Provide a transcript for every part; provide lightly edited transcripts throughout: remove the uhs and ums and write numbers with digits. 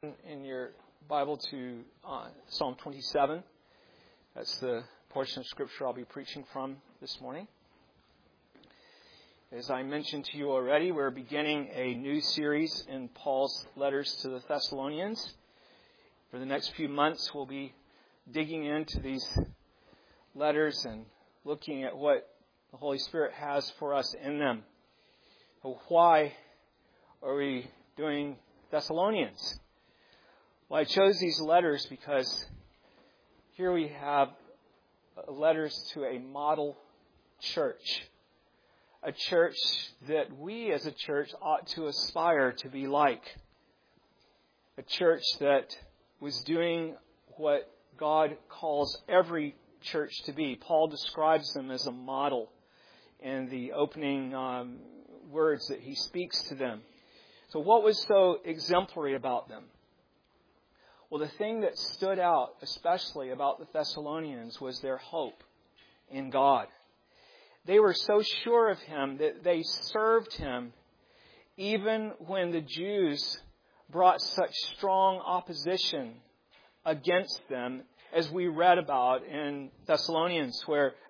In your Bible to Psalm 27. That's the portion of Scripture I'll be preaching from this morning. As I mentioned to you already, we're beginning a new series in Paul's letters to the Thessalonians. For the next few months, we'll be digging into these letters and looking at what the Holy Spirit has for us in them. So why are we doing Thessalonians? Well, I chose these letters because here we have letters to a model church. A church that we as a church ought to aspire to be like. A church that was doing what God calls every church to be. Paul describes them as a model in the opening words that he speaks to them. So what was so exemplary about them? Well, the thing that stood out especially about the Thessalonians was their hope in God. They were so sure of Him that they served Him even when the Jews brought such strong opposition against them, as we read about in Thessalonians,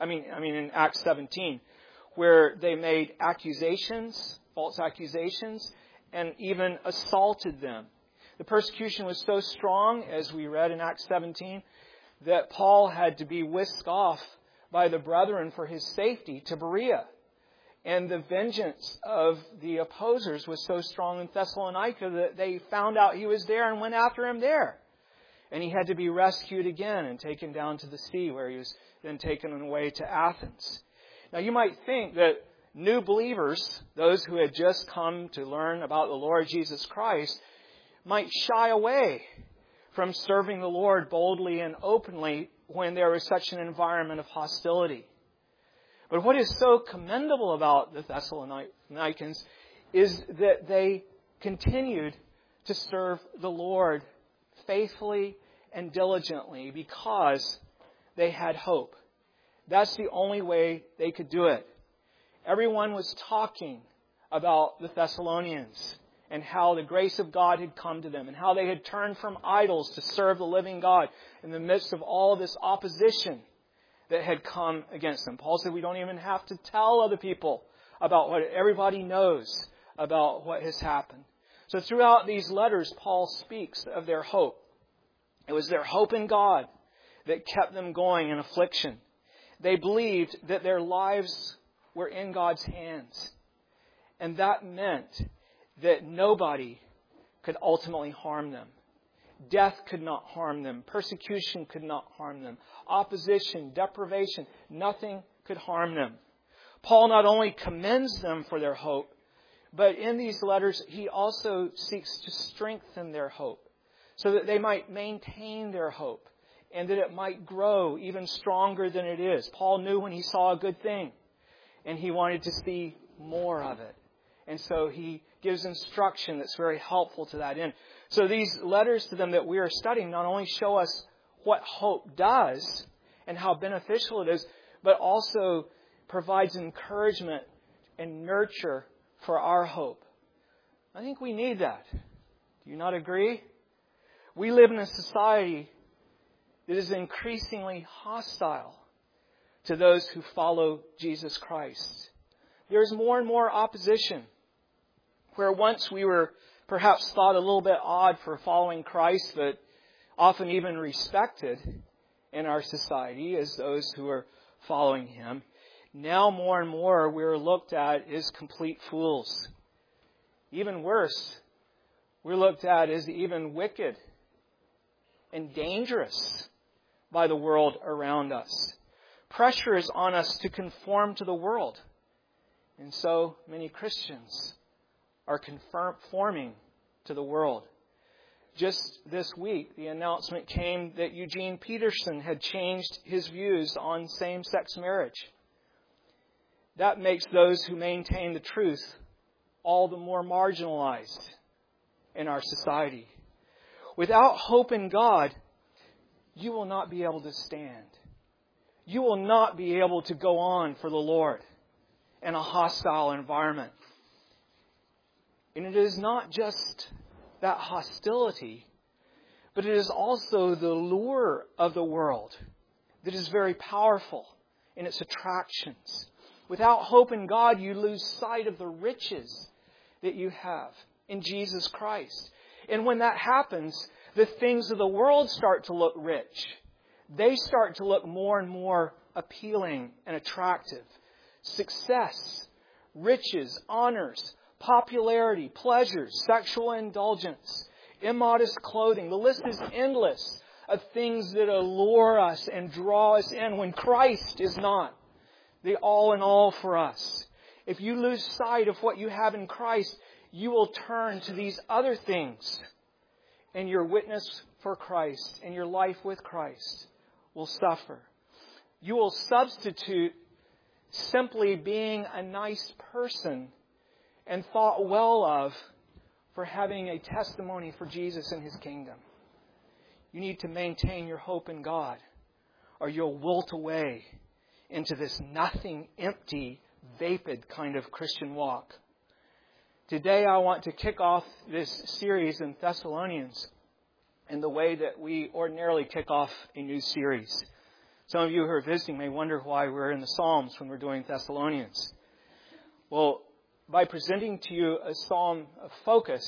in Acts 17, where they made accusations, false accusations, and even assaulted them. The persecution was so strong, as we read in Acts 17, that Paul had to be whisked off by the brethren for his safety to Berea. And the vengeance of the opposers was so strong in Thessalonica that they found out he was there and went after him there. And he had to be rescued again and taken down to the sea, where he was then taken away to Athens. Now you might think that new believers, those who had just come to learn about the Lord Jesus Christ, might shy away from serving the Lord boldly and openly when there was such an environment of hostility. But what is so commendable about the Thessalonians is that they continued to serve the Lord faithfully and diligently because they had hope. That's the only way they could do it. Everyone was talking about the Thessalonians and how the grace of God had come to them and how they had turned from idols to serve the living God in the midst of all this opposition that had come against them. Paul said we don't even have to tell other people about what everybody knows about what has happened. So throughout these letters, Paul speaks of their hope. It was their hope in God that kept them going in affliction. They believed that their lives were in God's hands. And that meant that nobody could ultimately harm them. Death could not harm them. Persecution could not harm them. Opposition, deprivation, nothing could harm them. Paul not only commends them for their hope, but in these letters he also seeks to strengthen their hope so that they might maintain their hope and that it might grow even stronger than it is. Paul knew when he saw a good thing and he wanted to see more of it. And so he gives instruction that's very helpful to that end. So these letters to them that we are studying not only show us what hope does and how beneficial it is, but also provides encouragement and nurture for our hope. I think we need that. Do you not agree? We live in a society that is increasingly hostile to those who follow Jesus Christ. There's more and more opposition. Where once we were perhaps thought a little bit odd for following Christ, but often even respected in our society as those who are following Him, now more and more we're looked at as complete fools. Even worse, we're looked at as even wicked and dangerous by the world around us. Pressure is on us to conform to the world. And so many Christians are conforming to the world. Just this week, the announcement came that Eugene Peterson had changed his views on same-sex marriage. That makes those who maintain the truth all the more marginalized in our society. Without hope in God, you will not be able to stand. You will not be able to go on for the Lord in a hostile environment. And it is not just that hostility but it is also the lure of the world that is very powerful in its attractions. Without hope in God, you lose sight of the riches that you have in Jesus Christ. And when that happens, the things of the world start to look rich. They start to look more and more appealing and attractive. Success, riches, honors, popularity, pleasures, sexual indulgence, immodest clothing. The list is endless of things that allure us and draw us in when Christ is not the all in all for us. If you lose sight of what you have in Christ, you will turn to these other things, and your witness for Christ and your life with Christ will suffer. You will substitute simply being a nice person and thought well of for having a testimony for Jesus and His kingdom. You need to maintain your hope in God, or you'll wilt away into this nothing, empty, vapid kind of Christian walk. Today I want to kick off this series in Thessalonians in the way that we ordinarily kick off a new series. Some of you who are visiting may wonder why we're in the Psalms when we're doing Thessalonians. Well, by presenting to you a psalm of focus,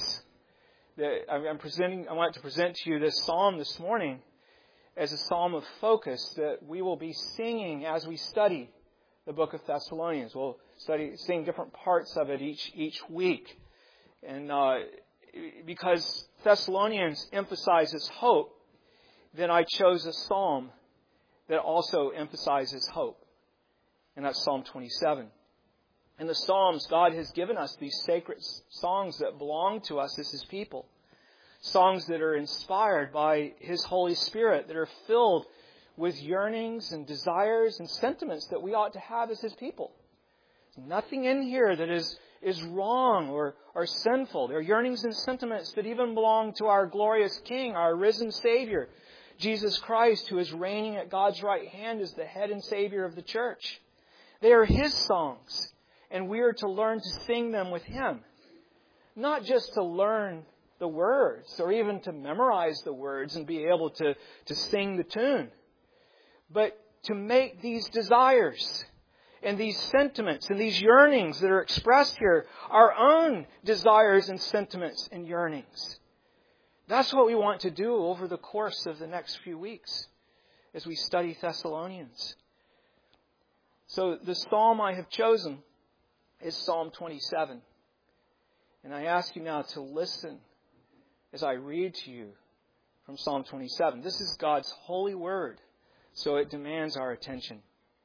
I want to present to you this psalm this morning as a psalm of focus that we will be singing as we study the book of Thessalonians. We'll sing different parts of it each week. And because Thessalonians emphasizes hope, then I chose a psalm that also emphasizes hope. And that's Psalm 27. In the Psalms, God has given us these sacred songs that belong to us as His people. Songs that are inspired by His Holy Spirit, that are filled with yearnings and desires and sentiments that we ought to have as His people. There's nothing in here that is wrong or sinful. There are yearnings and sentiments that even belong to our glorious King, our risen Savior, Jesus Christ, who is reigning at God's right hand as the head and Savior of the church. They are His songs, and we are to learn to sing them with Him. Not just to learn the words or even to memorize the words and be able to sing the tune, but to make these desires and these sentiments and these yearnings that are expressed here our own desires and sentiments and yearnings. That's what we want to do over the course of the next few weeks as we study Thessalonians. So the psalm I have chosen is Psalm 27. And I ask you now to listen as I read to you from Psalm 27. This is God's holy word, so it demands our attention.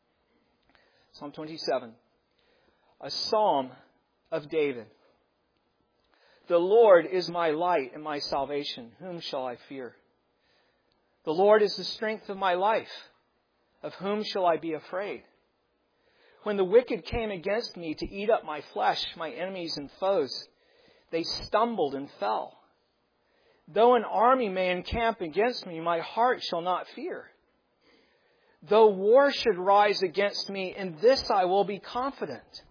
Psalm 27, a psalm of David. The Lord is my light and my salvation. Whom shall I fear? The Lord is the strength of my life. Of whom shall I be afraid? When the wicked came against me to eat up my flesh, my enemies and foes, they stumbled and fell. Though an army may encamp against me, my heart shall not fear. Though war should rise against me, in this I will be confident.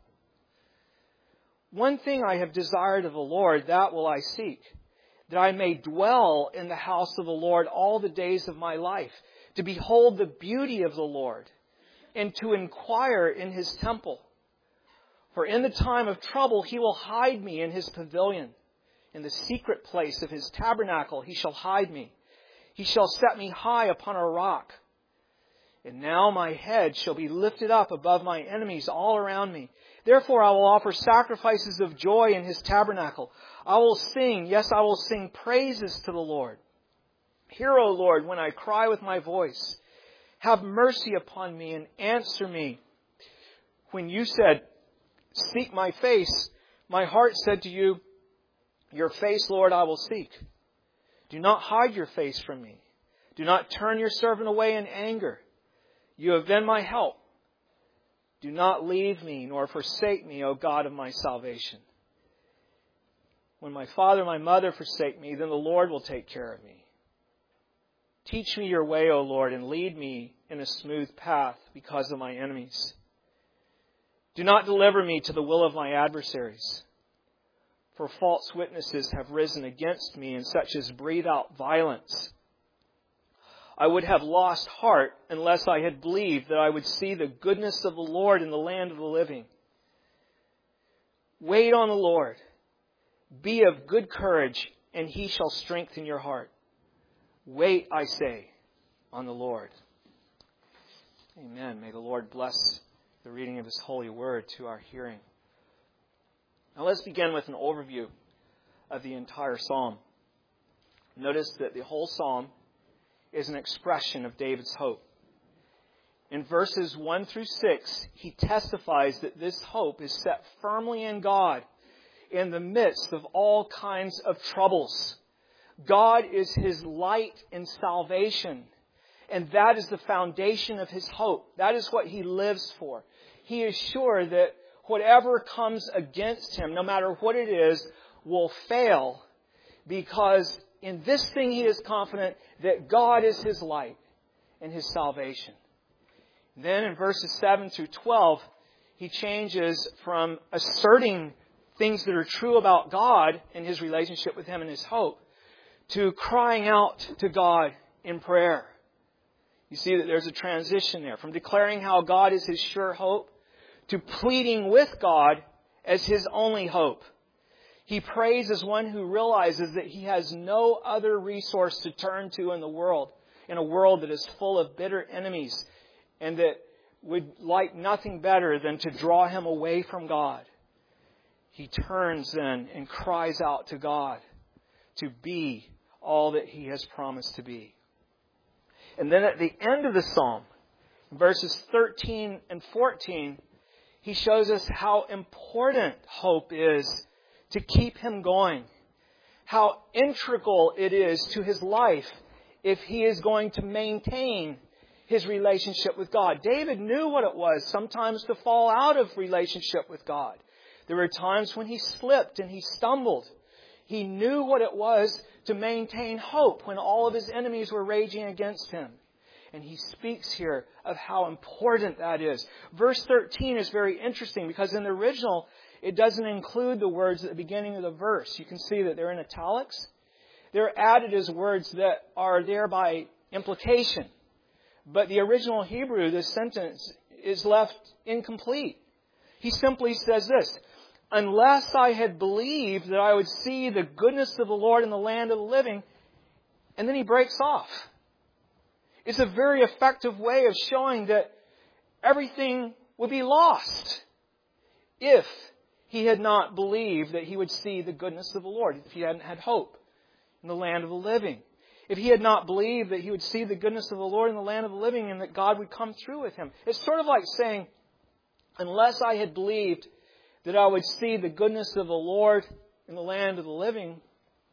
One thing I have desired of the Lord, that will I seek, that I may dwell in the house of the Lord all the days of my life, to behold the beauty of the Lord, and to inquire in His temple. For in the time of trouble He will hide me in His pavilion. In the secret place of His tabernacle He shall hide me. He shall set me high upon a rock. And now my head shall be lifted up above my enemies all around me. Therefore I will offer sacrifices of joy in His tabernacle. I will sing, yes, I will sing praises to the Lord. Hear, O Lord, when I cry with my voice. Have mercy upon me and answer me. When you said, seek my face, my heart said to you, your face, Lord, I will seek. Do not hide your face from me. Do not turn your servant away in anger. You have been my help. Do not leave me nor forsake me, O God of my salvation. When my father and my mother forsake me, then the Lord will take care of me. Teach me your way, O Lord, and lead me in a smooth path because of my enemies. Do not deliver me to the will of my adversaries. For false witnesses have risen against me, and such as breathe out violence I would have lost heart unless I had believed that I would see the goodness of the Lord in the land of the living. Wait on the Lord. Be of good courage, and He shall strengthen your heart. Wait, I say, on the Lord. Amen. May the Lord bless the reading of His holy word to our hearing. Now let's begin with an overview of the entire psalm. Notice that the whole psalm is an expression of David's hope. In verses 1 through 6, he testifies that this hope is set firmly in God in the midst of all kinds of troubles. God is his light and salvation, and that is the foundation of his hope. That is what he lives for. He is sure that whatever comes against him, no matter what it is, will fail, because in this thing he is confident that God is his light and his salvation. Then in verses 7 through 12, he changes from asserting things that are true about God and his relationship with him and his hope to crying out to God in prayer. You see that there's a transition there from declaring how God is his sure hope to pleading with God as his only hope. He prays as one who realizes that he has no other resource to turn to in the world, in a world that is full of bitter enemies and that would like nothing better than to draw him away from God. He turns then and cries out to God to be all that he has promised to be. And then at the end of the psalm, verses 13 and 14, he shows us how important hope is to keep him going. How integral it is to his life if he is going to maintain his relationship with God. David knew what it was sometimes to fall out of relationship with God. There were times when he slipped and he stumbled. He knew what it was to maintain hope when all of his enemies were raging against him. And he speaks here of how important that is. Verse 13 is very interesting because in the original, it doesn't include the words at the beginning of the verse. You can see that they're in italics. They're added as words that are there by implication. But the original Hebrew, this sentence, is left incomplete. He simply says this: unless I had believed that I would see the goodness of the Lord in the land of the living, and then he breaks off. It's a very effective way of showing that everything would be lost if he had not believed that he would see the goodness of the Lord, if he hadn't had hope in the land of the living. If he had not believed that he would see the goodness of the Lord in the land of the living and that God would come through with him. It's sort of like saying, unless I had believed that I would see the goodness of the Lord in the land of the living,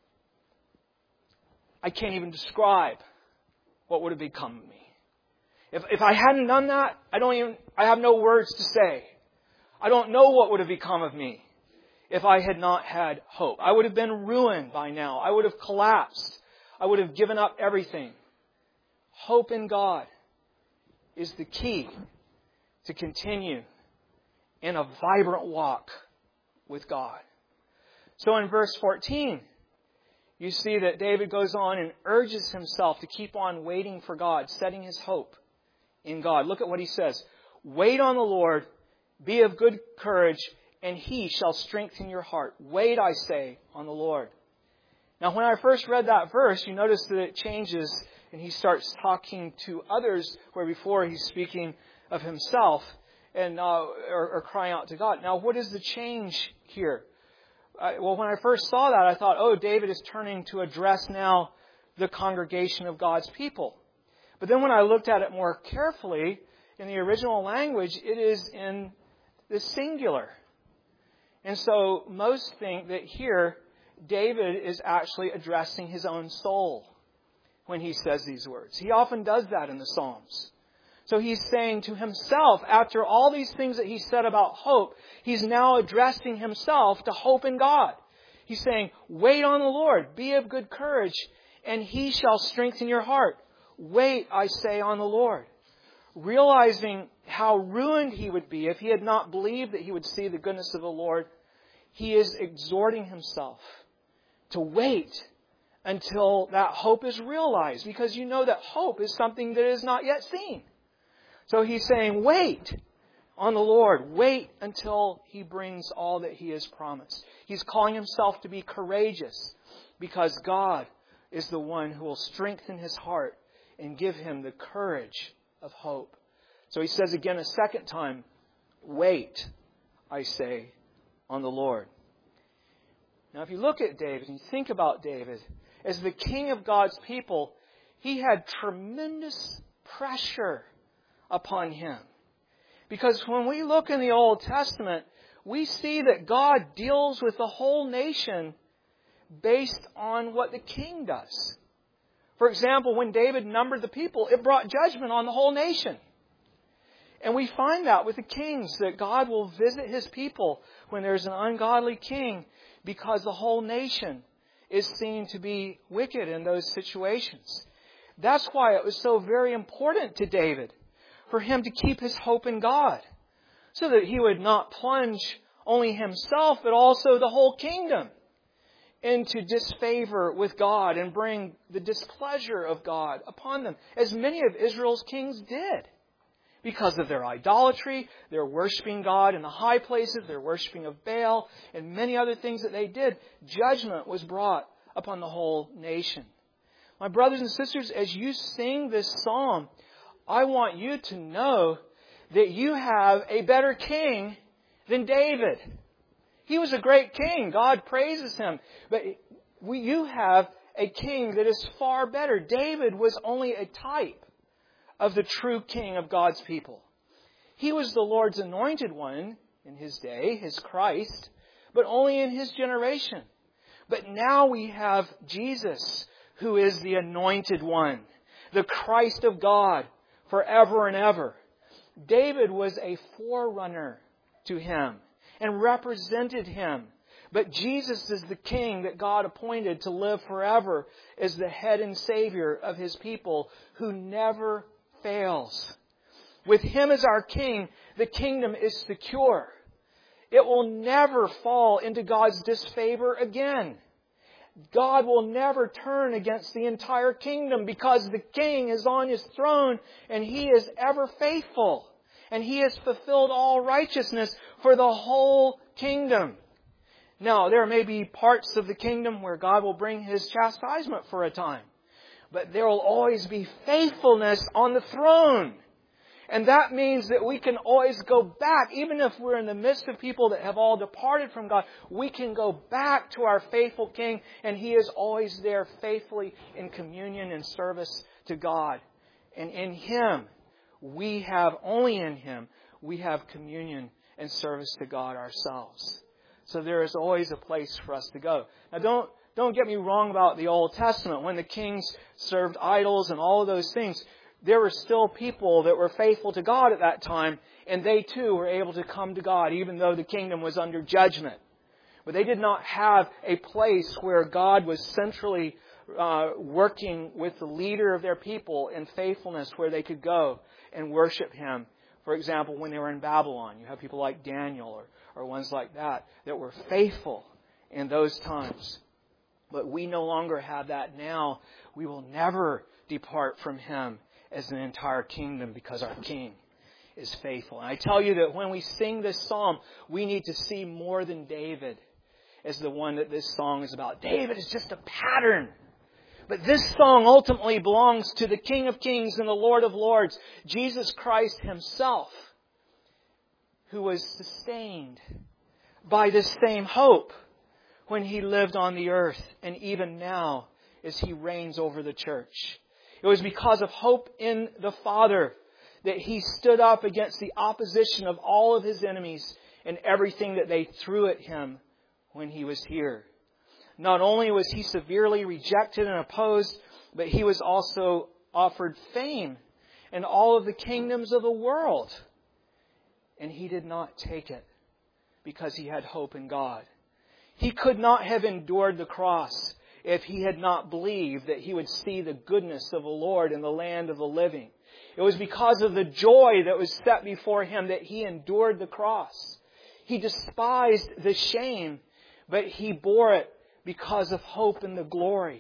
I can't even describe what would have become of me. If I hadn't done that, I have no words to say. I don't know what would have become of me if I had not had hope. I would have been ruined by now. I would have collapsed. I would have given up everything. Hope in God is the key to continue in a vibrant walk with God. So in verse 14, you see that David goes on and urges himself to keep on waiting for God, setting his hope in God. Look at what he says. Wait on the Lord, be of good courage, and He shall strengthen your heart. Wait, I say, on the Lord. Now, when I first read that verse, you notice that it changes and he starts talking to others where before he's speaking of himself and or crying out to God. Now, what is the change here? Well, when I first saw that, I thought, David is turning to address now the congregation of God's people. But then when I looked at it more carefully, in the original language, it is in the singular. And so most think that here, David is actually addressing his own soul when he says these words. He often does that in the Psalms. So he's saying to himself, after all these things that he said about hope, he's now addressing himself to hope in God. He's saying, wait on the Lord, be of good courage, and He shall strengthen your heart. Wait, I say, on the Lord. Realizing how ruined he would be if he had not believed that he would see the goodness of the Lord, he is exhorting himself to wait until that hope is realized, because you know that hope is something that is not yet seen. So he's saying, wait on the Lord. Wait until He brings all that He has promised. He's calling himself to be courageous because God is the one who will strengthen his heart and give him the courage of hope. So he says again a second time, wait, I say, on the Lord. Now if you look at David and you think about David, as the king of God's people, he had tremendous pressure upon him. Because when we look in the Old Testament, we see that God deals with the whole nation based on what the king does. For example, when David numbered the people, it brought judgment on the whole nation. And we find that with the kings, that God will visit His people when there's an ungodly king, because the whole nation is seen to be wicked in those situations. That's why it was so very important to David for him to keep his hope in God, so that he would not plunge only himself, but also the whole kingdom into disfavor with God and bring the displeasure of God upon them, as many of Israel's kings did. Because of their idolatry, their worshiping God in the high places, their worshiping of Baal, and many other things that they did, judgment was brought upon the whole nation. My brothers and sisters, as you sing this psalm, I want you to know that you have a better king than David. He was a great king. God praises him. But you have a king that is far better. David was only a type of the true king of God's people. He was the Lord's anointed one in his day, his Christ, but only in his generation. But now we have Jesus, who is the anointed one, the Christ of God forever and ever. David was a forerunner to him and represented him. But Jesus is the king that God appointed to live forever as the head and Savior of His people, who never fails. With Him as our king, the kingdom is secure. It will never fall into God's disfavor again. God will never turn against the entire kingdom, because the king is on his throne and He is ever faithful. And He has fulfilled all righteousness for the whole kingdom. Now, there may be parts of the kingdom where God will bring His chastisement for a time. But there will always be faithfulness on the throne. And that means that we can always go back, even if we're in the midst of people that have all departed from God, we can go back to our faithful King, and He is always there faithfully in communion and service to God. And in Him, only in Him, we have communion and service to God ourselves. So there is always a place for us to go. Now don't get me wrong about the Old Testament. When the kings served idols and all of those things, there were still people that were faithful to God at that time, and they too were able to come to God, even though the kingdom was under judgment. But they did not have a place where God was centrally working with the leader of their people in faithfulness, where they could go and worship Him. For example, when they were in Babylon, you have people like Daniel or ones like that were faithful in those times. But we no longer have that now. We will never depart from Him as an entire kingdom, because our King is faithful. And I tell you that when we sing this psalm, we need to see more than David as the one that this song is about. David is just a pattern. But this song ultimately belongs to the King of Kings and the Lord of Lords, Jesus Christ Himself, who was sustained by this same hope when He lived on the earth, and even now as He reigns over the church. It was because of hope in the Father that He stood up against the opposition of all of His enemies and everything that they threw at Him when He was here. Not only was He severely rejected and opposed, but He was also offered fame and all of the kingdoms of the world. And He did not take it because He had hope in God. He could not have endured the cross if He had not believed that He would see the goodness of the Lord in the land of the living. It was because of the joy that was set before Him that He endured the cross. He despised the shame, but He bore it because of hope in the glory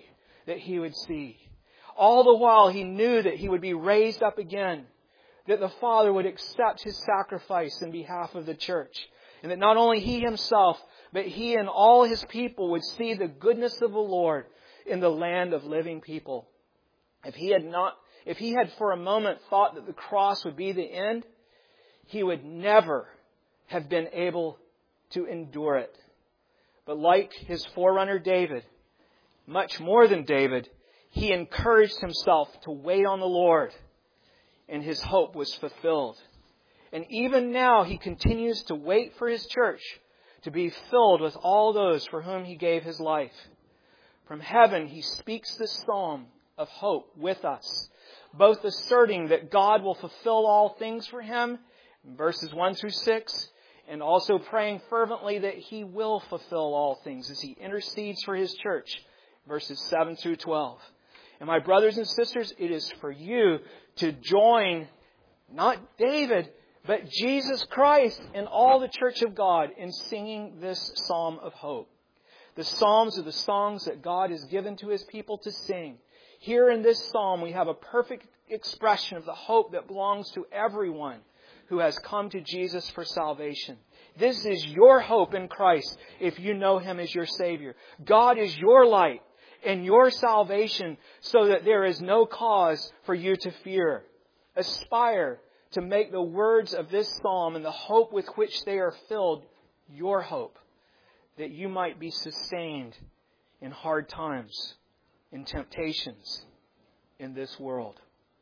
that he would see. All the while he knew that he would be raised up again, that the Father would accept his sacrifice in behalf of the church, and that not only he himself, but he and all his people would see the goodness of the Lord in the land of living people. If he had for a moment thought that the cross would be the end, he would never have been able to endure it. But like his forerunner David, much more than David, he encouraged himself to wait on the Lord, and his hope was fulfilled. And even now he continues to wait for his church to be filled with all those for whom he gave his life. From heaven he speaks this psalm of hope with us, both asserting that God will fulfill all things for him, verses 1 through 6, and also praying fervently that he will fulfill all things as he intercedes for his church, verses 7 through 12. And my brothers and sisters, it is for you to join not David, but Jesus Christ and all the church of God in singing this psalm of hope. The psalms are the songs that God has given to his people to sing. Here in this psalm, we have a perfect expression of the hope that belongs to everyone who has come to Jesus for salvation. This is your hope in Christ if you know him as your Savior. God is your light and your salvation, so that there is no cause for you to fear. Aspire to make the words of this psalm and the hope with which they are filled your hope, that you might be sustained in hard times, in temptations in this world.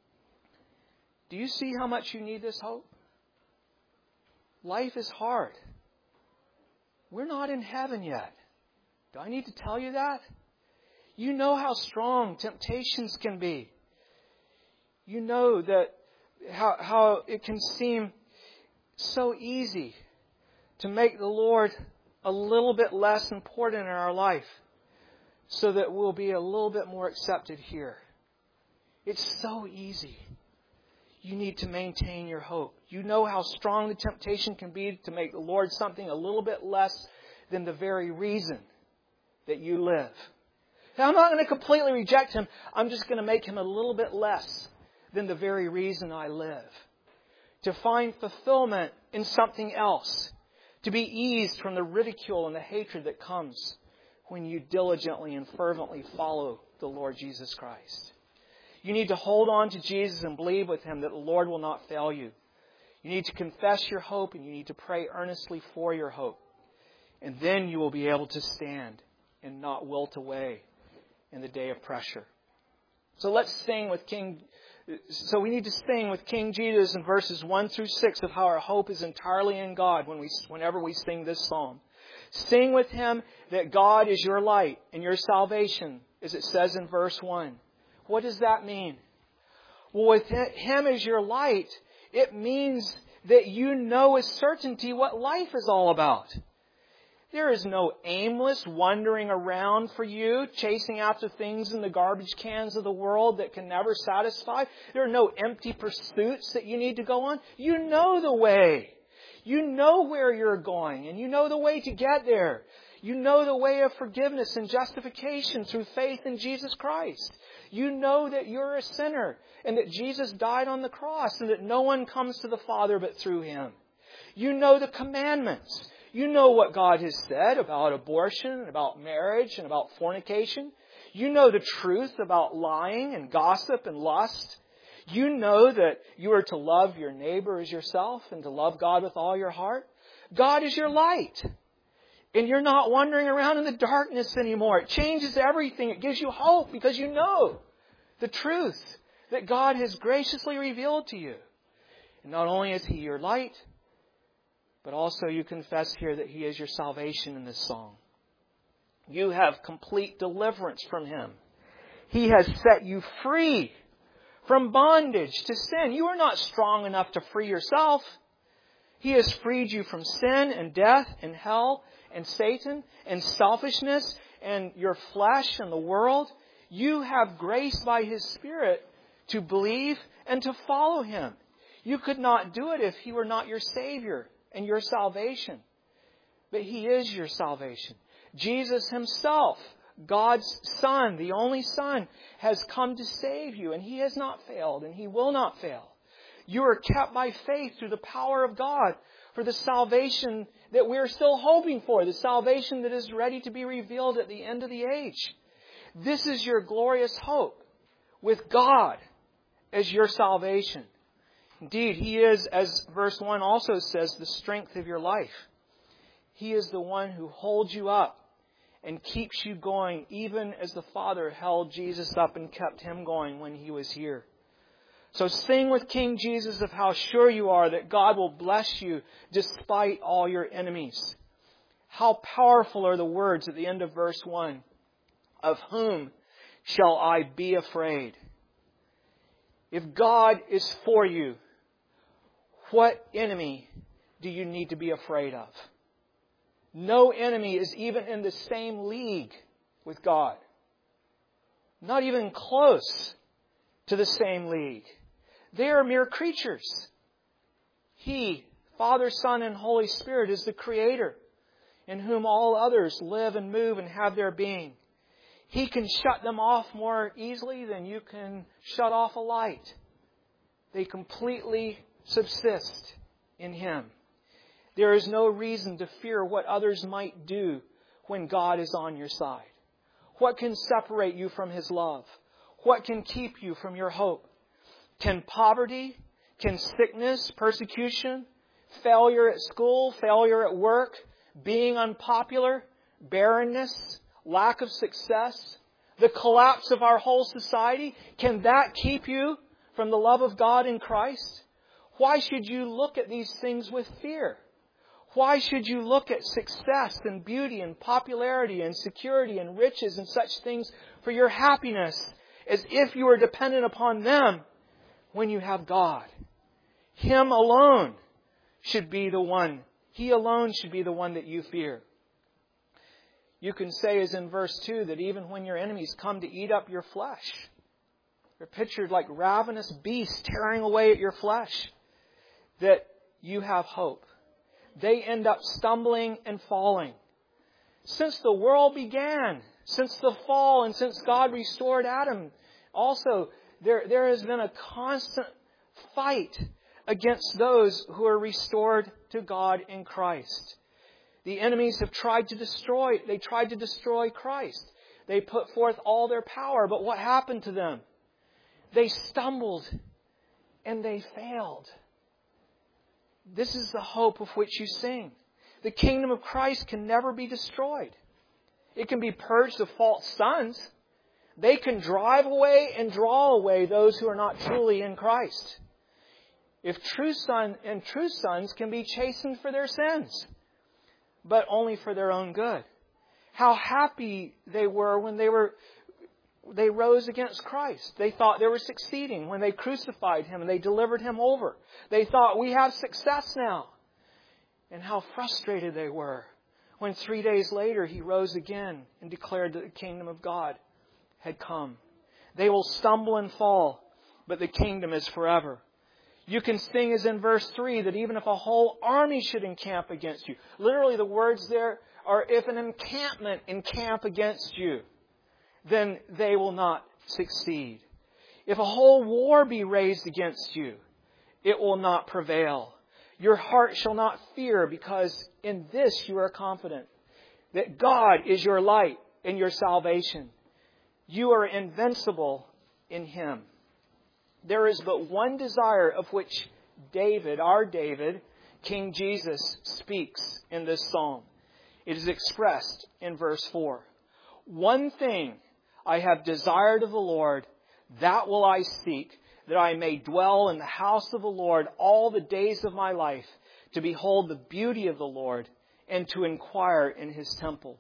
Do you see how much you need this hope? Life is hard. We're not in heaven yet. Do I need to tell you that? You know how strong temptations can be. You know that how it can seem so easy to make the Lord a little bit less important in our life so that we'll be a little bit more accepted here. It's so easy. You need to maintain your hope. You know how strong the temptation can be to make the Lord something a little bit less than the very reason that you live. Now, I'm not going to completely reject him. I'm just going to make him a little bit less than the very reason I live. To find fulfillment in something else. To be eased from the ridicule and the hatred that comes when you diligently and fervently follow the Lord Jesus Christ. You need to hold on to Jesus and believe with him that the Lord will not fail you. You need to confess your hope, and you need to pray earnestly for your hope. And then you will be able to stand and not wilt away in the day of pressure. So let's sing with we need to sing with King Jesus in verses 1 through 6 of how our hope is entirely in God whenever we sing this psalm. Sing with him that God is your light and your salvation, as it says in verse 1. What does that mean? Well, with him as your light, it means that you know with certainty what life is all about. There is no aimless wandering around for you, chasing after things in the garbage cans of the world that can never satisfy. There are no empty pursuits that you need to go on. You know the way. You know where you're going, and you know the way to get there. You know the way of forgiveness and justification through faith in Jesus Christ. You know that you're a sinner and that Jesus died on the cross and that no one comes to the Father but through him. You know the commandments. You know what God has said about abortion and about marriage and about fornication. You know the truth about lying and gossip and lust. You know that you are to love your neighbor as yourself and to love God with all your heart. God is your light. And you're not wandering around in the darkness anymore. It changes everything. It gives you hope because you know the truth that God has graciously revealed to you. And not only is he your light, but also you confess here that he is your salvation in this song. You have complete deliverance from him. He has set you free from bondage to sin. You are not strong enough to free yourself. He has freed you from sin and death and hell and Satan and selfishness and your flesh and the world. You have grace by his Spirit to believe and to follow him. You could not do it if he were not your Savior and your salvation. But he is your salvation. Jesus himself God's Son, the only Son, has come to save you, and He has not failed, and He will not fail. You are kept by faith through the power of God for the salvation that we are still hoping for, the salvation that is ready to be revealed at the end of the age. This is your glorious hope, with God as your salvation. Indeed, He is, as verse 1 also says, the strength of your life. He is the one who holds you up and keeps you going, even as the Father held Jesus up and kept Him going when He was here. So sing with King Jesus of how sure you are that God will bless you despite all your enemies. How powerful are the words at the end of verse 1. Of whom shall I be afraid? If God is for you, what enemy do you need to be afraid of? No enemy is even in the same league with God. Not even close to the same league. They are mere creatures. He, Father, Son, and Holy Spirit, is the Creator, in whom all others live and move and have their being. He can shut them off more easily than you can shut off a light. They completely subsist in Him. There is no reason to fear what others might do when God is on your side. What can separate you from His love? What can keep you from your hope? Can poverty, can sickness, persecution, failure at school, failure at work, being unpopular, barrenness, lack of success, the collapse of our whole society, can that keep you from the love of God in Christ? Why should you look at these things with fear? Why should you look at success and beauty and popularity and security and riches and such things for your happiness as if you were dependent upon them when you have God? Him alone should be the one. He alone should be the one that you fear. You can say, as in verse 2, that even when your enemies come to eat up your flesh, they're pictured like ravenous beasts tearing away at your flesh, that you have hope. They end up stumbling and falling. Since the world began, since the fall, and since God restored Adam, also there has been a constant fight against those who are restored to God in Christ. The enemies have tried to destroy Christ. They put forth all their power, but what happened to them? They stumbled and they failed. This is the hope of which you sing. The kingdom of Christ can never be destroyed. It can be purged of false sons. They can drive away and draw away those who are not truly in Christ. If true sons can be chastened for their sins, but only for their own good. How happy they were when they rose against Christ. They thought they were succeeding when they crucified Him and they delivered Him over. They thought, we have success now. And how frustrated they were when 3 days later He rose again and declared that the kingdom of God had come. They will stumble and fall, but the kingdom is forever. You can sing, as in verse 3, that even if a whole army should encamp against you. Literally the words there are, if an encampment encamp against you, then they will not succeed. If a whole war be raised against you, it will not prevail. Your heart shall not fear, because in this you are confident, that God is your light and your salvation. You are invincible in Him. There is but one desire of which David, our David, King Jesus, speaks in this psalm. It is expressed in verse 4. One thing I have desired of the Lord, that will I seek, that I may dwell in the house of the Lord all the days of my life, to behold the beauty of the Lord and to inquire in His temple.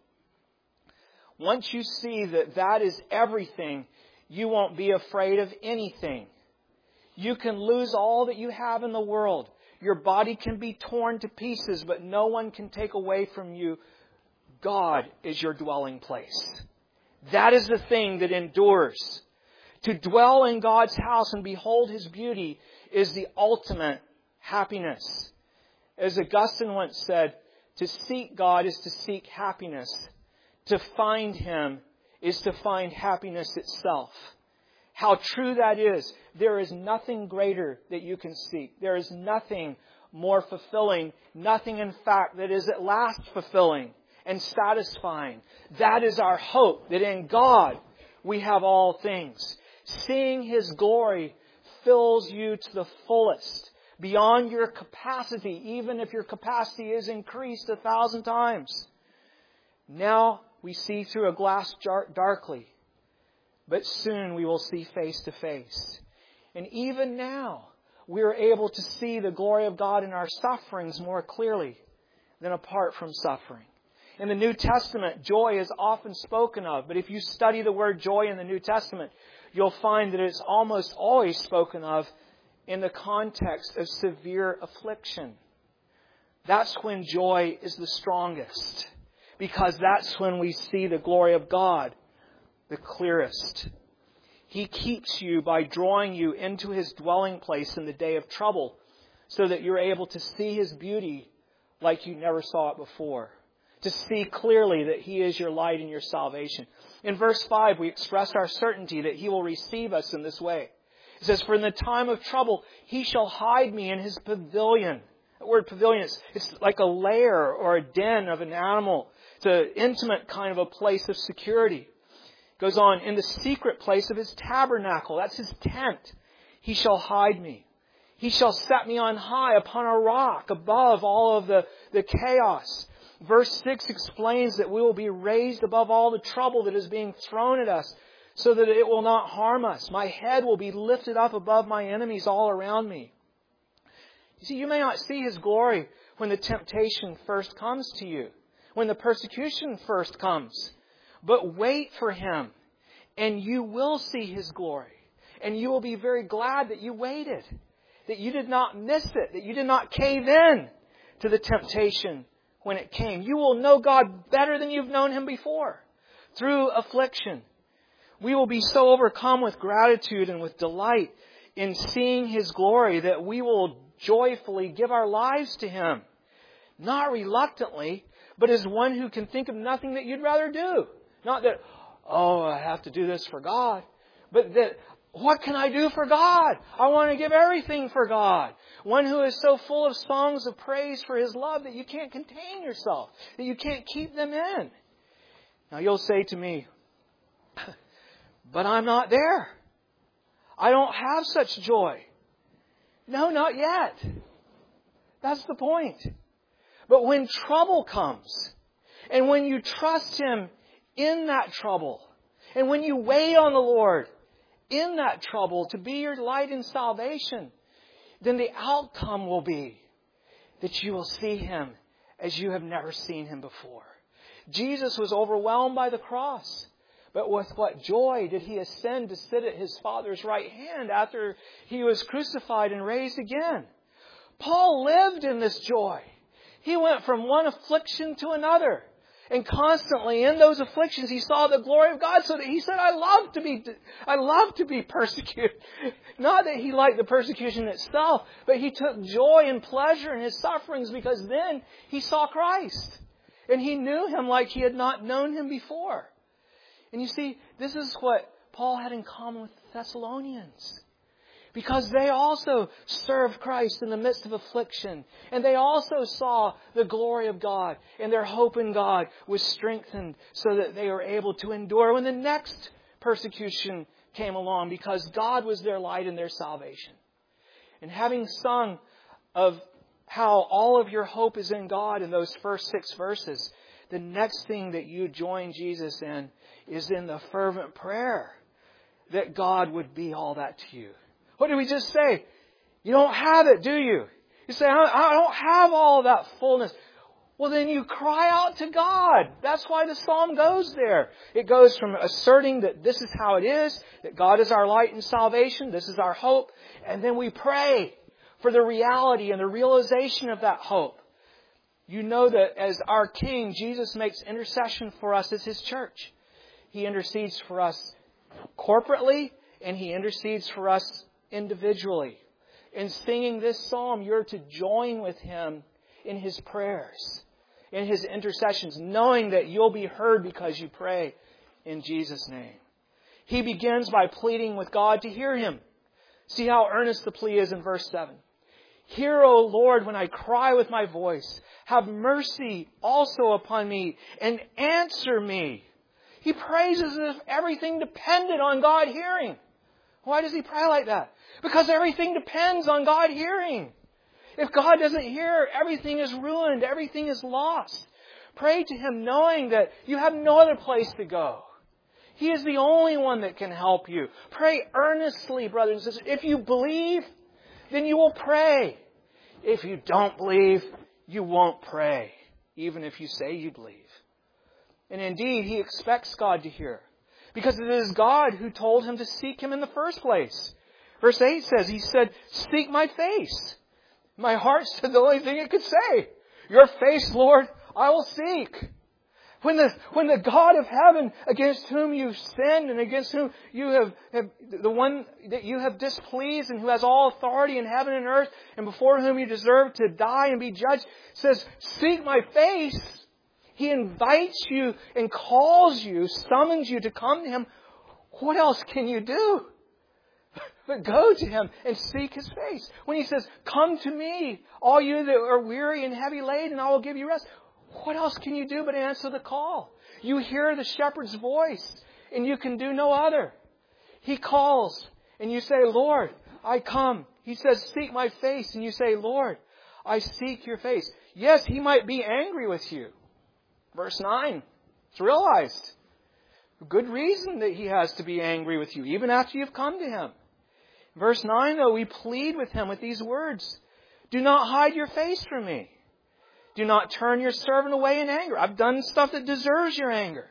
Once you see that that is everything, you won't be afraid of anything. You can lose all that you have in the world. Your body can be torn to pieces, but no one can take away from you. God is your dwelling place. That is the thing that endures. To dwell in God's house and behold His beauty is the ultimate happiness. As Augustine once said, to seek God is to seek happiness. To find Him is to find happiness itself. How true that is. There is nothing greater that you can seek. There is nothing more fulfilling. Nothing, in fact, that is at last fulfilling and satisfying. That is our hope, that in God we have all things. Seeing His glory fills you to the fullest, beyond your capacity, even if your capacity is increased 1,000 times. Now we see through a glass darkly, but soon we will see face to face. And even now, we are able to see the glory of God in our sufferings more clearly than apart from suffering. In the New Testament, joy is often spoken of, but if you study the word joy in the New Testament, you'll find that it's almost always spoken of in the context of severe affliction. That's when joy is the strongest, because that's when we see the glory of God the clearest. He keeps you by drawing you into His dwelling place in the day of trouble, so that you're able to see His beauty like you never saw it before. To see clearly that He is your light and your salvation. In verse 5, we express our certainty that He will receive us in this way. It says, "For in the time of trouble, He shall hide me in His pavilion." The word pavilion, it's like a lair or a den of an animal. It's an intimate kind of a place of security. It goes on, "In the secret place of His tabernacle," that's His tent, "He shall hide me. He shall set me on high upon a rock above all of the chaos." Verse 6 explains that we will be raised above all the trouble that is being thrown at us, so that it will not harm us. My head will be lifted up above my enemies all around me. You see, you may not see His glory when the temptation first comes to you, when the persecution first comes. But wait for Him, and you will see His glory. And you will be very glad that you waited, that you did not miss it, that you did not cave in to the temptation when it came. You will know God better than you've known Him before through affliction. We will be so overcome with gratitude and with delight in seeing His glory that we will joyfully give our lives to Him. Not reluctantly, but as one who can think of nothing that you'd rather do. Not that, oh, I have to do this for God. But that, what can I do for God? I want to give everything for God. One who is so full of songs of praise for His love that you can't contain yourself, that you can't keep them in. Now you'll say to me, but I'm not there. I don't have such joy. No, not yet. That's the point. But when trouble comes, and when you trust Him in that trouble, and when you wait on the Lord in that trouble to be your light and salvation, then the outcome will be that you will see Him as you have never seen Him before. Jesus was overwhelmed by the cross. But with what joy did He ascend to sit at His Father's right hand after He was crucified and raised again? Paul lived in this joy. He went from one affliction to another. And constantly in those afflictions, he saw the glory of God, so that he said, I love to be persecuted. Not that he liked the persecution itself, but he took joy and pleasure in his sufferings, because then he saw Christ. And he knew Him like he had not known Him before. And you see, this is what Paul had in common with the Thessalonians. Because they also served Christ in the midst of affliction. And they also saw the glory of God. And their hope in God was strengthened so that they were able to endure when the next persecution came along. Because God was their light and their salvation. And having sung of how all of your hope is in God in those first 6 verses, the next thing that you join Jesus in is in the fervent prayer that God would be all that to you. What did we just say? You don't have it, do you? You say, I don't have all that fullness. Well, then you cry out to God. That's why the psalm goes there. It goes from asserting that this is how it is, that God is our light and salvation, this is our hope, and then we pray for the reality and the realization of that hope. You know that as our King, Jesus makes intercession for us as His church. He intercedes for us corporately, and He intercedes for us individually. In singing this psalm, you're to join with Him in His prayers, in His intercessions, knowing that you'll be heard because you pray in Jesus' name. He begins by pleading with God to hear him. See how earnest the plea is in verse 7. Hear, O Lord, when I cry with my voice. Have mercy also upon me and answer me. He prays as if everything depended on God hearing. Why does he pray like that? Because everything depends on God hearing. If God doesn't hear, everything is ruined. Everything is lost. Pray to Him knowing that you have no other place to go. He is the only one that can help you. Pray earnestly, brothers and sisters. If you believe, then you will pray. If you don't believe, you won't pray, even if you say you believe. And indeed, he expects God to hear, because it is God who told him to seek Him in the first place. Verse 8 says, He said, seek my face. My heart said the only thing it could say. Your face, Lord, I will seek. When the God of heaven, against whom you've sinned and against whom you have the one that you have displeased and who has all authority in heaven and earth and before whom you deserve to die and be judged, says, seek my face. He invites you and calls you, summons you to come to Him. What else can you do but go to Him and seek His face? When He says, come to me, all you that are weary and heavy laden, I will give you rest. What else can you do but answer the call? You hear the shepherd's voice and you can do no other. He calls and you say, Lord, I come. He says, seek my face. And you say, Lord, I seek your face. Yes, He might be angry with you. Verse 9, it's realized. Good reason that He has to be angry with you, even after you've come to Him. Verse 9, though, we plead with Him with these words. Do not hide your face from me. Do not turn your servant away in anger. I've done stuff that deserves your anger.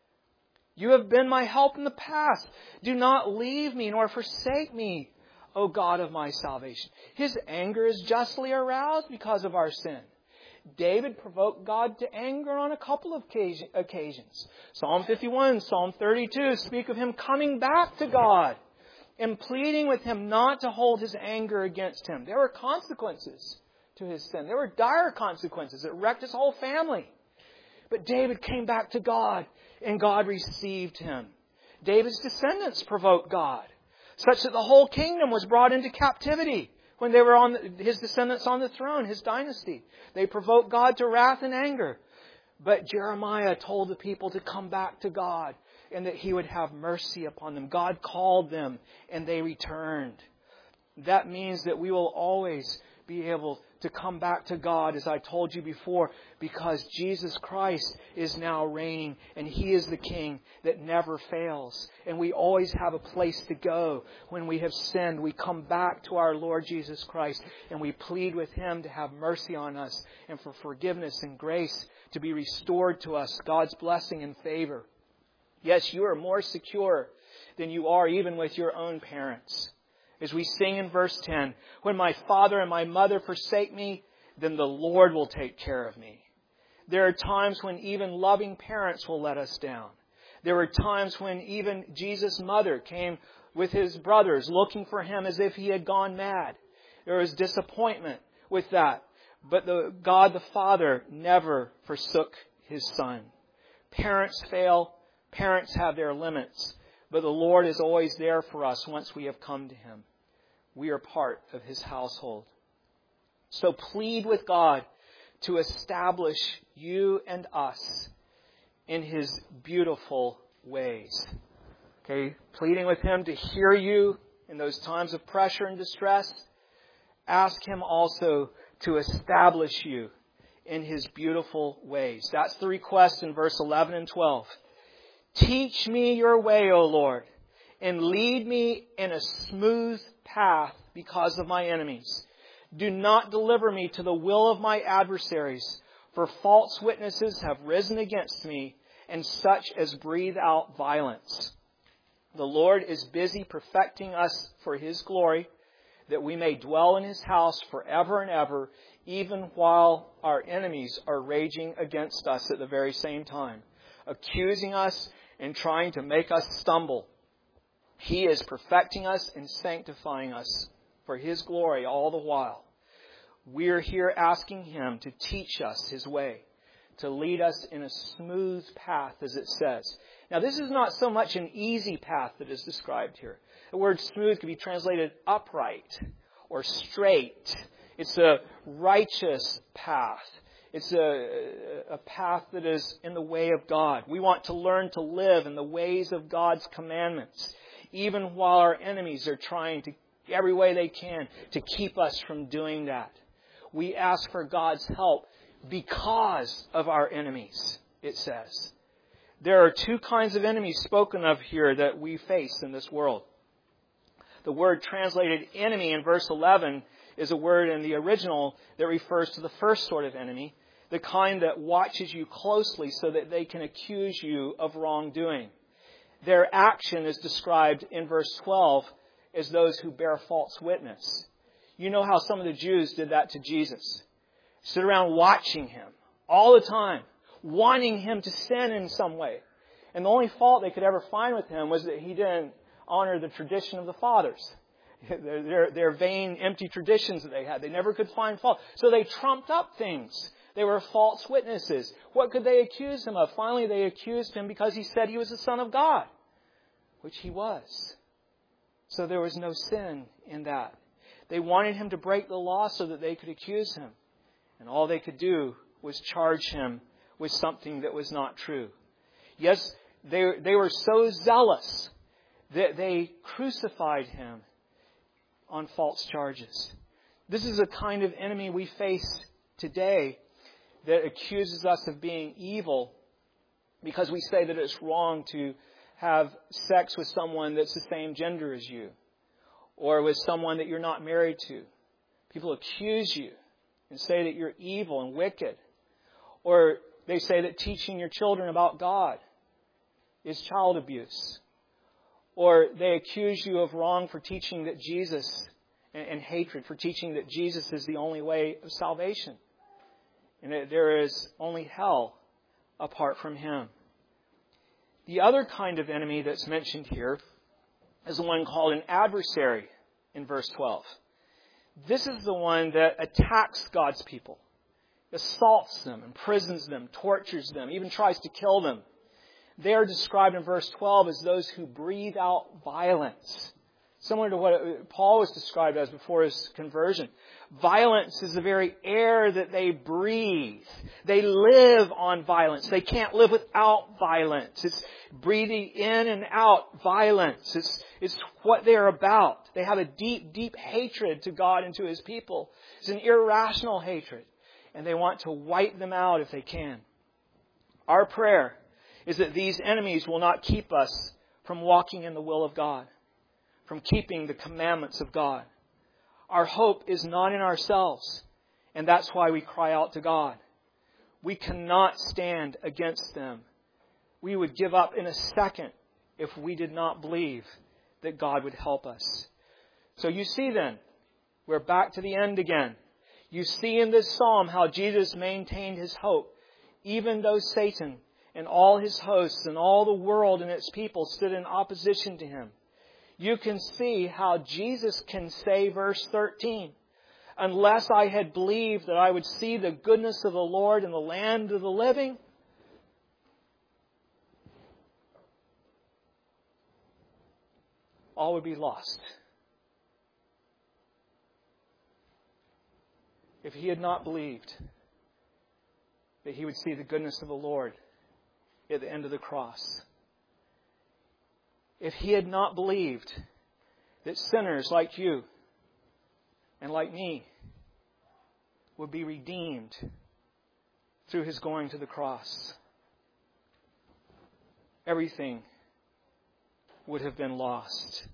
You have been my help in the past. Do not leave me nor forsake me, O God of my salvation. His anger is justly aroused because of our sin. David provoked God to anger on a couple of occasions. Psalm 51, Psalm 32 speak of him coming back to God and pleading with Him not to hold His anger against him. There were consequences to his sin. There were dire consequences. It wrecked his whole family. But David came back to God and God received him. David's descendants provoked God, such that the whole kingdom was brought into captivity when they were his descendants on the throne, his dynasty. They provoked God to wrath and anger. But Jeremiah told the people to come back to God and that He would have mercy upon them. God called them and they returned. That means that we will always be able to come back to God, as I told you before, because Jesus Christ is now reigning and He is the King that never fails. And we always have a place to go. When we have sinned, we come back to our Lord Jesus Christ and we plead with Him to have mercy on us and for forgiveness and grace to be restored to us, God's blessing and favor. Yes, you are more secure than you are even with your own parents. As we sing in verse 10, when my father and my mother forsake me, then the Lord will take care of me. There are times when even loving parents will let us down. There were times when even Jesus' mother came with His brothers looking for Him as if He had gone mad. There was disappointment with that. But God the Father never forsook His Son. Parents fail. Parents have their limits. But the Lord is always there for us once we have come to Him. We are part of His household. So plead with God to establish you and us in His beautiful ways. Okay, pleading with Him to hear you in those times of pressure and distress. Ask Him also to establish you in His beautiful ways. That's the request in verse 11 and 12. Teach me your way, O Lord, and lead me in a smooth path because of my enemies. Do not deliver me to the will of my adversaries, for false witnesses have risen against me, and such as breathe out violence. The Lord is busy perfecting us for His glory, that we may dwell in His house forever and ever, even while our enemies are raging against us at the very same time, accusing us and trying to make us stumble. He is perfecting us and sanctifying us for His glory all the while. We're here asking Him to teach us His way, to lead us in a smooth path, as it says. Now, this is not so much an easy path that is described here. The word smooth can be translated upright or straight. It's a righteous path. It's a path that is in the way of God. We want to learn to live in the ways of God's commandments, even while our enemies are trying to, every way they can, to keep us from doing that. We ask for God's help because of our enemies, it says. There are two kinds of enemies spoken of here that we face in this world. The word translated enemy in verse 11 is a word in the original that refers to the first sort of enemy, the kind that watches you closely so that they can accuse you of wrongdoing. Their action is described in verse 12 as those who bear false witness. You know how some of the Jews did that to Jesus. Sit around watching him all the time, wanting him to sin in some way. And the only fault they could ever find with him was that he didn't honor the tradition of the fathers. Their vain, empty traditions that they had. They never could find fault. So they trumped up things. They were false witnesses. What could they accuse him of? Finally, they accused him because he said he was the Son of God, which he was. So there was no sin in that. They wanted him to break the law so that they could accuse him. And all they could do was charge him with something that was not true. Yes, they were so zealous that they crucified him on false charges. This is a kind of enemy we face today that accuses us of being evil because we say that it's wrong to have sex with someone that's the same gender as you or with someone that you're not married to. People accuse you and say that you're evil and wicked. Or they say that teaching your children about God is child abuse. Or they accuse you of wrong for teaching that Jesus, and hatred for teaching that Jesus is the only way of salvation. And that there is only hell apart from Him. The other kind of enemy that's mentioned here is the one called an adversary in verse 12. This is the one that attacks God's people, assaults them, imprisons them, tortures them, even tries to kill them. They are described in verse 12 as those who breathe out violence, similar to what Paul was described as before his conversion. Violence is the very air that they breathe. They live on violence. They can't live without violence. It's breathing in and out violence. It's what they're about. They have a deep, deep hatred to God and to His people. It's an irrational hatred. And they want to wipe them out if they can. Our prayer is that these enemies will not keep us from walking in the will of God, from keeping the commandments of God. Our hope is not in ourselves, and that's why we cry out to God. We cannot stand against them. We would give up in a second if we did not believe that God would help us. So you see then, we're back to the end again. You see in this psalm how Jesus maintained His hope, even though Satan and all his hosts and all the world and its people stood in opposition to Him. You can see how Jesus can say, verse 13, unless I had believed that I would see the goodness of the Lord in the land of the living, all would be lost. If he had not believed that he would see the goodness of the Lord at the end of the cross, if he had not believed that sinners like you and like me would be redeemed through His going to the cross, everything would have been lost.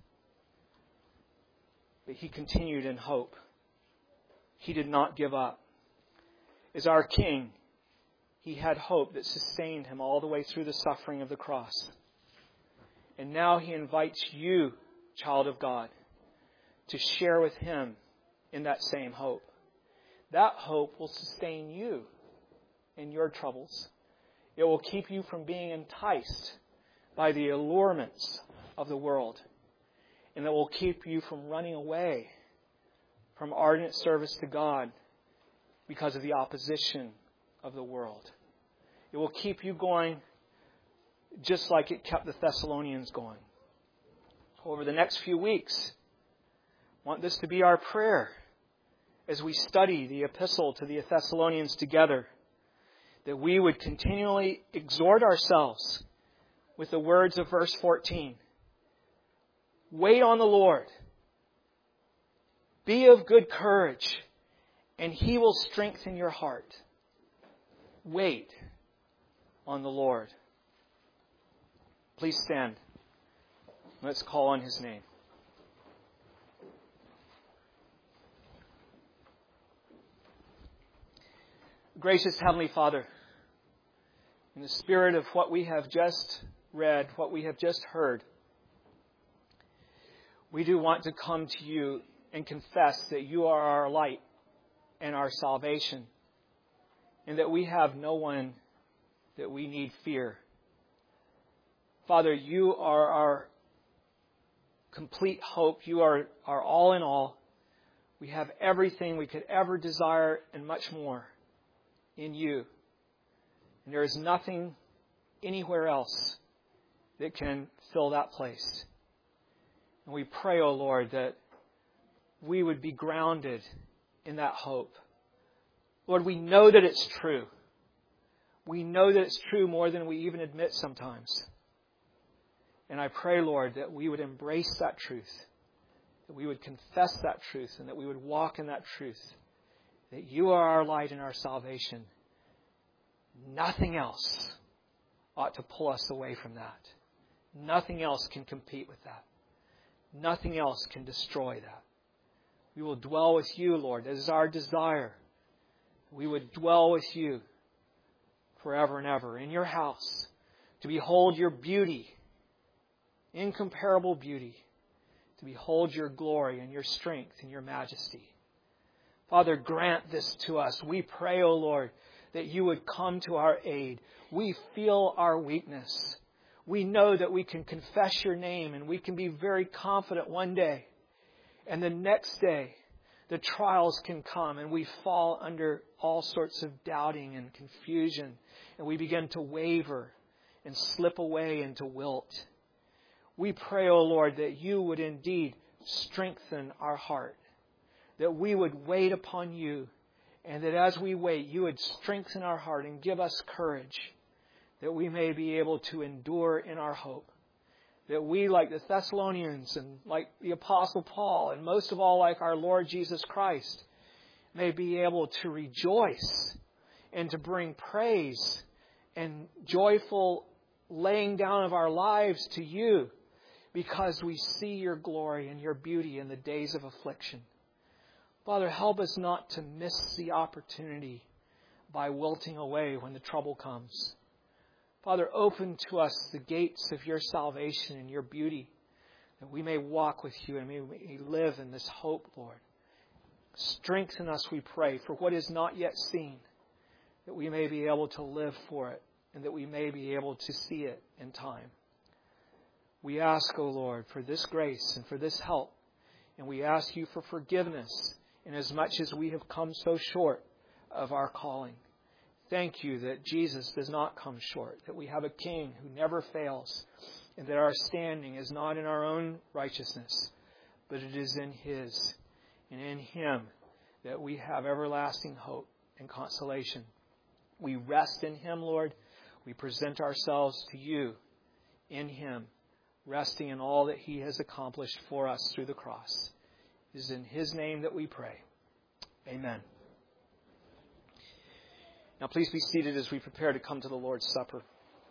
But He continued in hope. He did not give up. As our King, He had hope that sustained Him all the way through the suffering of the cross. And now He invites you, child of God, to share with Him in that same hope. That hope will sustain you in your troubles. It will keep you from being enticed by the allurements of the world. And it will keep you from running away from ardent service to God because of the opposition of the world. It will keep you going just like it kept the Thessalonians going. Over the next few weeks, I want this to be our prayer as we study the epistle to the Thessalonians together, that we would continually exhort ourselves with the words of verse 14. Wait on the Lord. Be of good courage, and He will strengthen your heart. Wait on the Lord. Please stand. Let's call on His name. Gracious Heavenly Father, in the spirit of what we have just read, what we have just heard, we do want to come to You and confess that You are our light and our salvation, and that we have no one that we need fear. Father, You are our complete hope. You are our all in all. We have everything we could ever desire and much more in You. And there is nothing anywhere else that can fill that place. And we pray, O Lord, that we would be grounded in that hope. Lord, we know that it's true. We know that it's true more than we even admit sometimes. And I pray, Lord, that we would embrace that truth, that we would confess that truth, and that we would walk in that truth, that You are our light and our salvation. Nothing else ought to pull us away from that. Nothing else can compete with that. Nothing else can destroy that. We will dwell with You, Lord. That is our desire. We would dwell with You forever and ever in Your house, to behold Your beauty, incomparable beauty, to behold Your glory and Your strength and Your majesty. Father, grant this to us. We pray, O Lord, that You would come to our aid. We feel our weakness. We know that we can confess Your name, and we can be very confident one day. And the next day, the trials can come, and we fall under all sorts of doubting and confusion, and we begin to waver and slip away into wilt. We pray, O Lord, that You would indeed strengthen our heart, that we would wait upon You, and that as we wait, You would strengthen our heart and give us courage, that we may be able to endure in our hope. That we, like the Thessalonians and like the Apostle Paul, and most of all like our Lord Jesus Christ, may be able to rejoice and to bring praise and joyful laying down of our lives to You, because we see Your glory and Your beauty in the days of affliction. Father, help us not to miss the opportunity by wilting away when the trouble comes. Father, open to us the gates of Your salvation and Your beauty, that we may walk with You and we may live in this hope, Lord. Strengthen us, we pray, for what is not yet seen, that we may be able to live for it, and that we may be able to see it in time. We ask, O Lord, for this grace and for this help, and we ask You for forgiveness inasmuch as we have come so short of our calling. Thank You that Jesus does not come short, that we have a King who never fails, and that our standing is not in our own righteousness, but it is in His, and in Him that we have everlasting hope and consolation. We rest in Him, Lord. We present ourselves to You in Him, resting in all that He has accomplished for us through the cross. It is in His name that we pray. Amen. Now please be seated as we prepare to come to the Lord's Supper.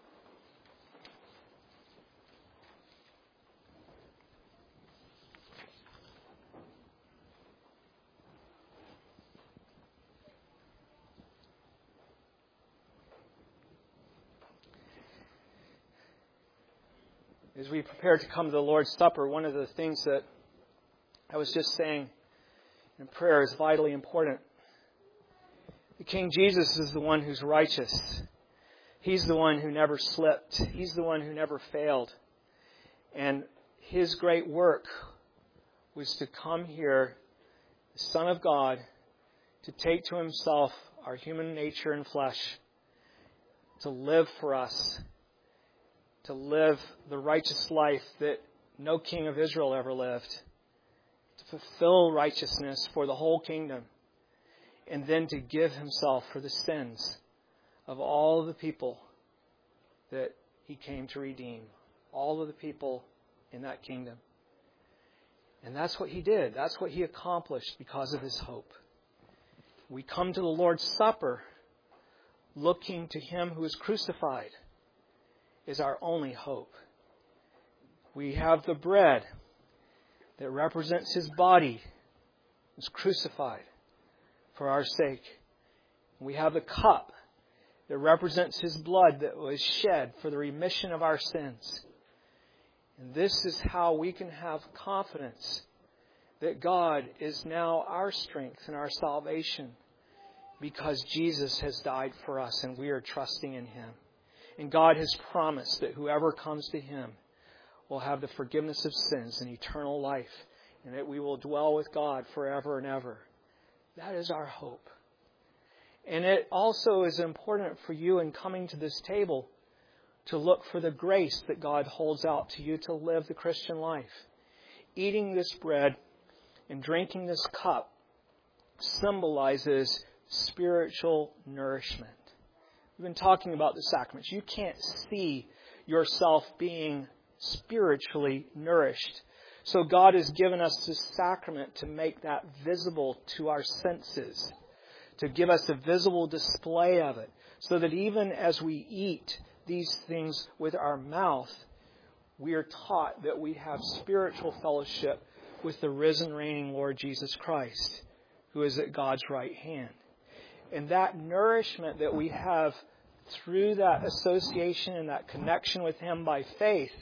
As we prepare to come to the Lord's Supper, one of the things that I was just saying in prayer is vitally important. The King Jesus is the one who's righteous. He's the one who never slipped. He's the one who never failed. And His great work was to come here, the Son of God, to take to Himself our human nature and flesh, to live for us, to live the righteous life that no king of Israel ever lived, to fulfill righteousness for the whole kingdom, and then to give himself for the sins of all the people that he came to redeem, all of the people in that kingdom. And that's what he did. That's what he accomplished because of his hope. We come to the Lord's Supper looking to him who is crucified is our only hope. We have the bread that represents his body was crucified for our sake. We have the cup that represents his blood that was shed for the remission of our sins. And this is how we can have confidence that God is now our strength and our salvation, because Jesus has died for us and we are trusting in him. And God has promised that whoever comes to him will have the forgiveness of sins and eternal life, and that we will dwell with God forever and ever. That is our hope. And it also is important for you in coming to this table to look for the grace that God holds out to you to live the Christian life. Eating this bread and drinking this cup symbolizes spiritual nourishment. We've been talking about the sacraments. You can't see yourself being spiritually nourished. So God has given us this sacrament to make that visible to our senses, to give us a visible display of it, so that even as we eat these things with our mouth, we are taught that we have spiritual fellowship with the risen, reigning Lord Jesus Christ, who is at God's right hand. And that nourishment that we have through that association and that connection with him by faith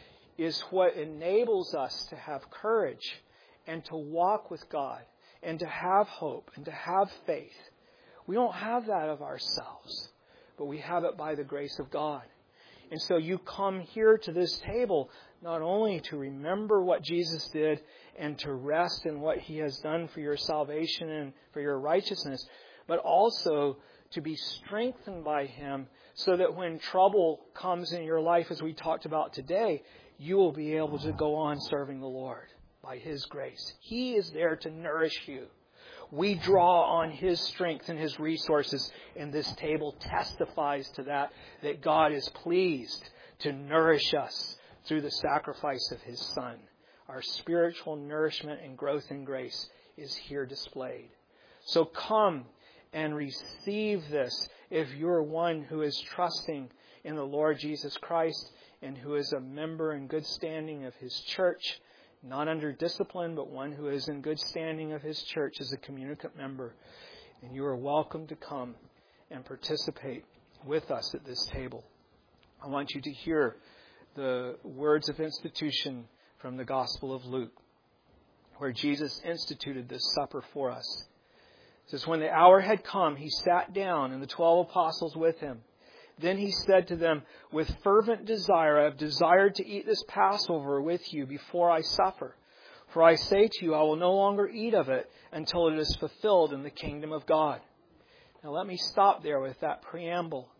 is what enables us to have courage and to walk with God and to have hope and to have faith. We don't have that of ourselves, but we have it by the grace of God. And so you come here to this table not only to remember what Jesus did and to rest in what he has done for your salvation and for your righteousness, but also to be strengthened by him so that when trouble comes in your life, as we talked about today, you will be able to go on serving the Lord by his grace. He is there to nourish you. We draw on his strength and his resources, and this table testifies to that God is pleased to nourish us through the sacrifice of his Son. Our spiritual nourishment and growth in grace is here displayed. So come and receive this if you're one who is trusting in the Lord Jesus Christ and who is a member in good standing of his church, not under discipline, but one who is in good standing of his church as a communicant member. And you are welcome to come and participate with us at this table. I want you to hear the words of institution from the Gospel of Luke, where Jesus instituted this supper for us. It says, when the hour had come, he sat down and the 12 apostles with him. Then he said to them, with fervent desire, I have desired to eat this Passover with you before I suffer. For I say to you, I will no longer eat of it until it is fulfilled in the kingdom of God. Now let me stop there with that preamble.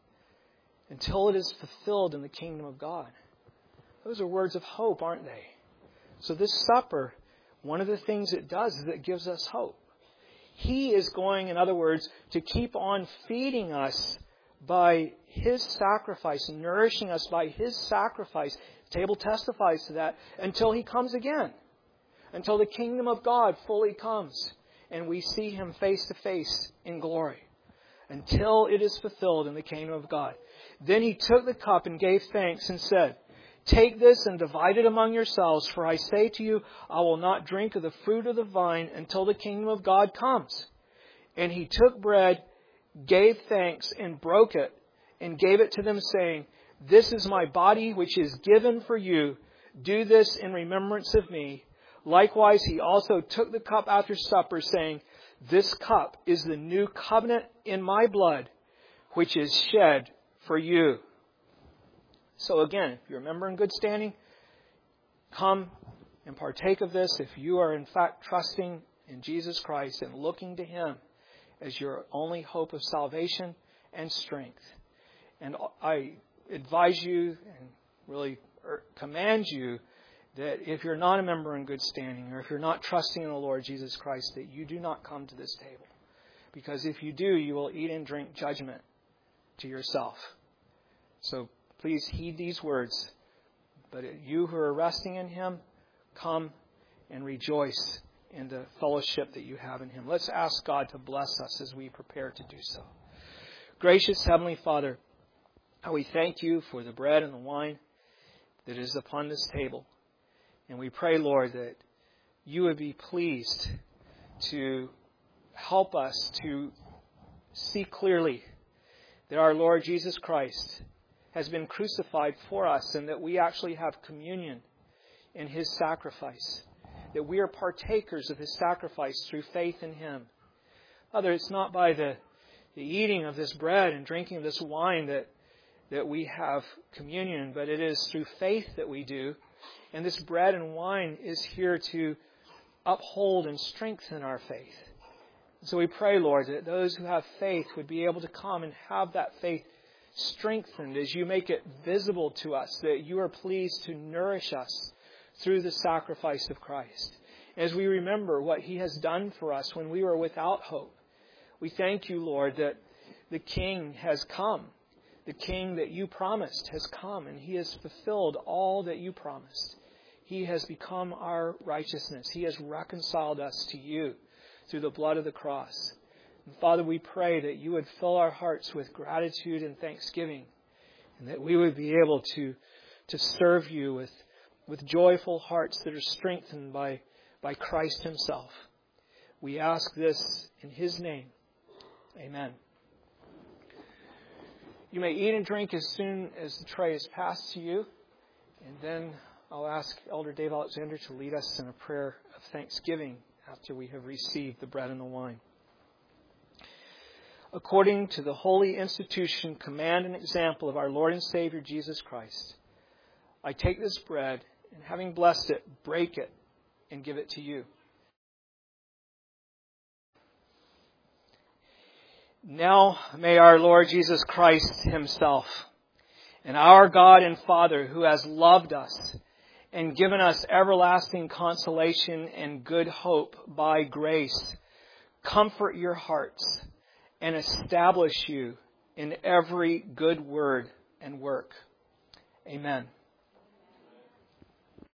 Until it is fulfilled in the kingdom of God. Those are words of hope, aren't they? So this supper, one of the things it does is it gives us hope. He is going, in other words, to keep on feeding us by his sacrifice, nourishing us by his sacrifice. The table testifies to that until he comes again. Until the kingdom of God fully comes and we see him face to face in glory. Until it is fulfilled in the kingdom of God. Then he took the cup and gave thanks and said, take this and divide it among yourselves, for I say to you, I will not drink of the fruit of the vine until the kingdom of God comes. And he took bread, gave thanks, and broke it, and gave it to them, saying, this is my body which is given for you. Do this in remembrance of me. Likewise, he also took the cup after supper, saying, this cup is the new covenant in my blood, which is shed for you. So again, if you remember in good standing, come and partake of this if you are in fact trusting in Jesus Christ and looking to him as your only hope of salvation and strength. And I advise you and really command you that if you're not a member in good standing, or if you're not trusting in the Lord Jesus Christ, that you do not come to this table. Because if you do, you will eat and drink judgment to yourself. So please heed these words. But you who are resting in Him, come and rejoice in the fellowship that you have in Him. Let's ask God to bless us as we prepare to do so. Gracious Heavenly Father, how we thank you for the bread and the wine that is upon this table. And we pray, Lord, that you would be pleased to help us to see clearly that our Lord Jesus Christ has been crucified for us and that we actually have communion in His sacrifice, that we are partakers of His sacrifice through faith in Him. Father, it's not by the eating of this bread and drinking of this wine that we have communion, but it is through faith that we do. And this bread and wine is here to uphold and strengthen our faith. So we pray, Lord, that those who have faith would be able to come and have that faith strengthened as you make it visible to us, that you are pleased to nourish us through the sacrifice of Christ. As we remember what He has done for us when we were without hope, we thank you, Lord, that the King has come. The King that you promised has come, and He has fulfilled all that you promised. He has become our righteousness. He has reconciled us to you through the blood of the cross. And Father, we pray that you would fill our hearts with gratitude and thanksgiving, and that we would be able to serve you with joyful hearts that are strengthened by Christ Himself. We ask this in His name. Amen. You may eat and drink as soon as the tray is passed to you. And then I'll ask Elder Dave Alexander to lead us in a prayer of thanksgiving after we have received the bread and the wine. According to the holy institution, command, and example of our Lord and Savior Jesus Christ, I take this bread and, having blessed it, break it and give it to you. Now may our Lord Jesus Christ Himself and our God and Father, who has loved us and given us everlasting consolation and good hope by grace, comfort your hearts and establish you in every good word and work. Amen.